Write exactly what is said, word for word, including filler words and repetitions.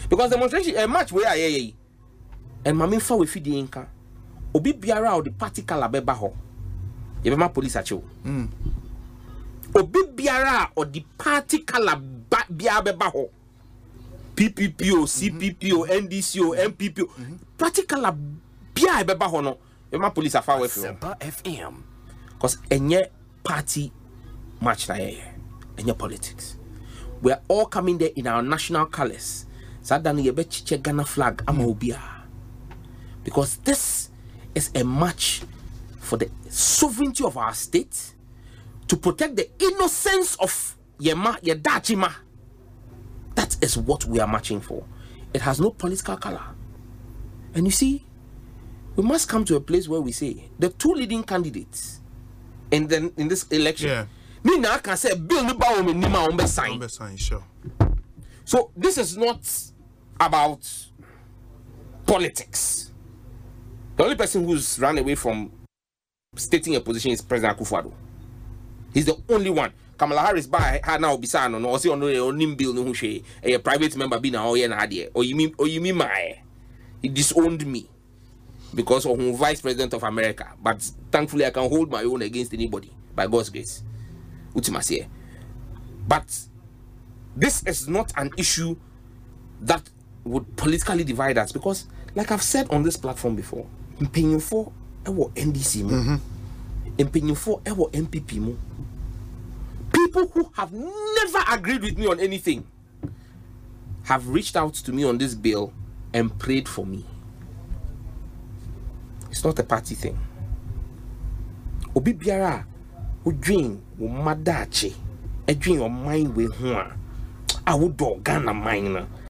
Because demonstration a match where I and Mammy for with the inca. Obi biara or the party color beba ho. You be police at you. Mm. Obi biara or the party color biara beba ho. P P P O, C P P O, N D C O, M P P O. Party color biara beba ho no. You be police afar with you. F M. Because any party match na ye, any politics. We are all coming there in our national colors. Sadani ye be chiche Ghana flag ama obia. Because this is a match for the sovereignty of our state, to protect the innocence of Yema, Yedachima. That is what we are marching for. It has no political color. And you see, we must come to a place where we say the two leading candidates in the in this election. Yeah. Me now can say Bill Nuba me nima on be sign. Sure. So this is not about politics. The only person who's run away from stating a position is President Akufo-Addo. He's the only one. Kamala Harris by her now bisano no say on no nimbil no hwe a private member be na oye na ade or you mean or you mean my he disowned me because of vice president of America, but thankfully I can hold my own against anybody by God's grace. Ultimately. But this is not an issue that would politically divide us, because like I've said on this platform before, impenium for ewo N D C mo, impenium for ewo M P P mo. People who have never agreed with me on anything have reached out to me on this bill and prayed for me. It's not a party thing. Obi biara who dream wo madache, a dream of mind we ho a would do Ghana mine.